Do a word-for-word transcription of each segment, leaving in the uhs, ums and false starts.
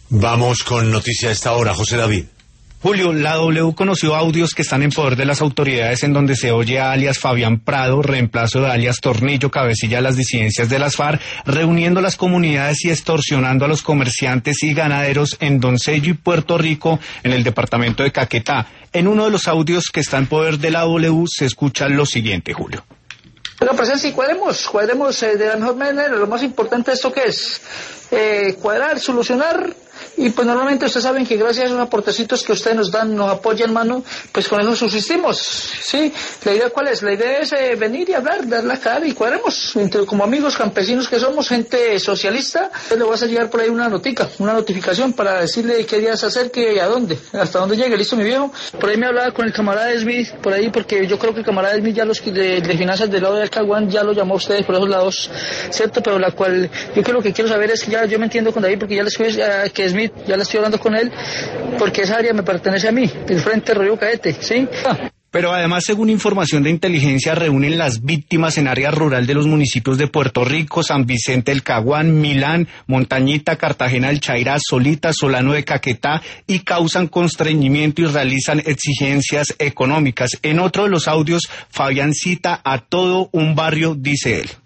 Vamos con noticia a esta hora, José David. Julio, la W conoció audios que están en poder de las autoridades en donde se oye a alias Fabián Prado, reemplazo de alias Tornillo, cabecilla de las disidencias de las FARC, reuniendo las comunidades y extorsionando a los comerciantes y ganaderos en Doncello y Puerto Rico, en el departamento de Caquetá. En uno de los audios que está en poder de la W se escucha lo siguiente, Julio. La presencia y cuadremos, cuadremos eh, de la mejor manera. Lo más importante de esto que es eh, cuadrar, solucionar. Y pues normalmente ustedes saben que gracias a esos aportecitos que ustedes nos dan, nos apoyan, mano, pues con eso subsistimos, ¿sí? La idea ¿cuál es? La idea es eh, venir y hablar, dar la cara y cuadremos, entre, como amigos campesinos que somos, gente socialista. Le vas a llegar por ahí una notica, una notificación para decirle qué días se acerque y a dónde, hasta dónde llegue, listo mi viejo. Por ahí me hablaba con el camarada Smith, por ahí, porque yo creo que el camarada Smith ya los de, de finanzas del lado del Caguán ya lo llamó a ustedes por esos lados, ¿cierto? Pero la cual, yo creo que quiero saber es que ya yo me entiendo con David, porque ya les escuché uh, que Smith, ya le estoy hablando con él, porque esa área me pertenece a mí, el Frente Río Caete, ¿sí? Ah. Pero además, según información de inteligencia, reúnen las víctimas en área rural de los municipios de Puerto Rico, San Vicente del Caguán, Milán, Montañita, Cartagena del Chairá, Solita, Solano de Caquetá, y causan constreñimiento y realizan exigencias económicas. En otro de los audios, Fabián cita a todo un barrio, dice él.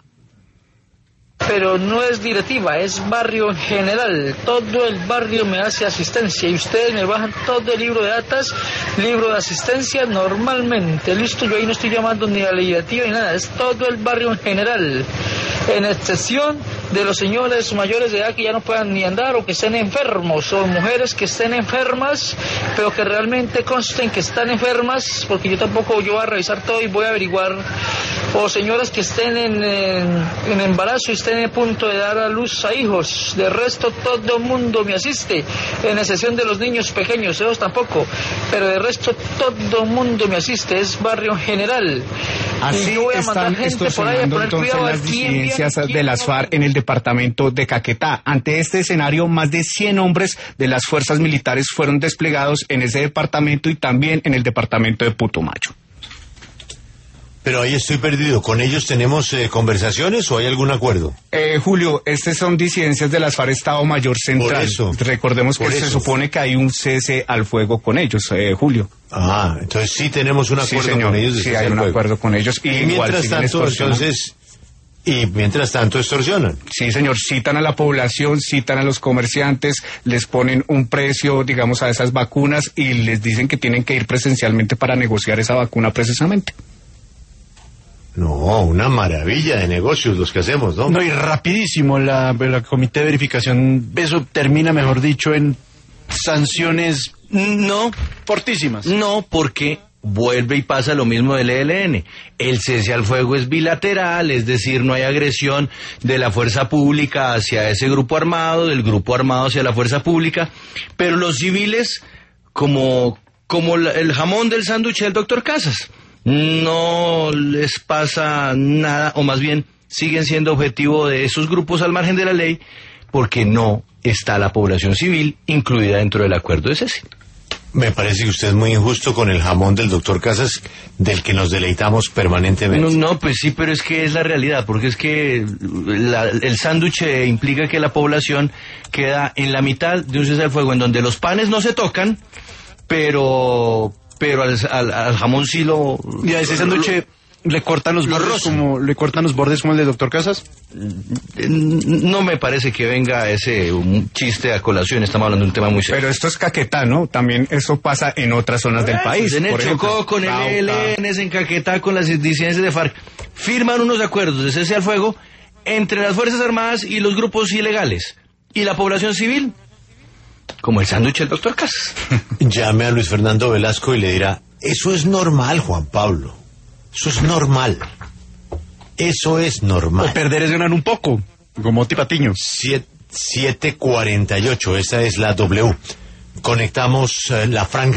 Pero no es directiva, es barrio en general. Todo el barrio me hace asistencia y ustedes me bajan todo el libro de datas, libro de asistencia normalmente. Listo, yo ahí no estoy llamando ni a la directiva ni nada, es todo el barrio en general. En excepción de los señores mayores de edad que ya no puedan ni andar o que estén enfermos, o mujeres que estén enfermas, pero que realmente consten que están enfermas, porque yo tampoco yo voy a revisar todo y voy a averiguar, o señoras que estén en, en, en embarazo y estén a punto de dar a luz a hijos. De resto todo el mundo me asiste, en excepción de los niños pequeños, esos tampoco, pero de resto todo el mundo me asiste, es barrio general. Así están extorsionando entonces las disidencias de las FARC en el departamento de Caquetá. Ante este escenario, más de cien hombres de las fuerzas militares fueron desplegados en ese departamento y también en el departamento de Putumayo. Pero ahí estoy perdido. ¿Con ellos tenemos eh, conversaciones o hay algún acuerdo? Eh, Julio, estas son disidencias de las FARC Estado Mayor Central. Por eso, Recordemos que se supone que hay un cese al fuego con ellos, eh, Julio. Ah, entonces sí tenemos un acuerdo sí, señor, con ellos. Sí, hay un fuego. acuerdo con ellos. Y, y mientras tanto, entonces... Y mientras tanto extorsionan. Sí, señor, citan a la población, citan a los comerciantes, les ponen un precio, digamos, a esas vacunas y les dicen que tienen que ir presencialmente para negociar esa vacuna precisamente. No, una maravilla de negocios los que hacemos, ¿no? No, y rapidísimo, la, la comité de verificación, eso termina, mejor dicho, en sanciones... No. Fortísimas. No, porque... vuelve y pasa lo mismo del E L N. El cese al fuego es bilateral, es decir, no hay agresión de la fuerza pública hacia ese grupo armado, del grupo armado hacia la fuerza pública, pero los civiles, como, como el jamón del sándwich del doctor Casas, no les pasa nada, o más bien siguen siendo objetivo de esos grupos al margen de la ley, porque no está la población civil incluida dentro del acuerdo de cese. Me parece que usted es muy injusto con el jamón del doctor Casas, del que nos deleitamos permanentemente. No, no, pues sí, pero es que es la realidad, porque es que la, el sándwich implica que la población queda en la mitad de un cese al fuego, en donde los panes no se tocan, pero pero al, al, al jamón sí lo... ¿Y a ese sándwich le cortan los bordes como le cortan los bordes como el del doctor Casas? No me parece que venga ese un chiste a colación, estamos hablando de un tema muy serio. Pero esto es Caquetá, ¿no? También eso pasa en otras zonas del país. En el por Chocó, ejemplo, con el E L N, en Caquetá, con las disidencias de FARC, firman unos acuerdos de cese al fuego entre las Fuerzas Armadas y los grupos ilegales, y la población civil, como el sándwich del doctor Casas. Llame a Luis Fernando Velasco y le dirá, eso es normal, Juan Pablo. Eso es normal. Eso es normal. O perder es ganar un poco, como Tipatiño. siete cuarenta y ocho, esa es la W. Conectamos eh, la franja.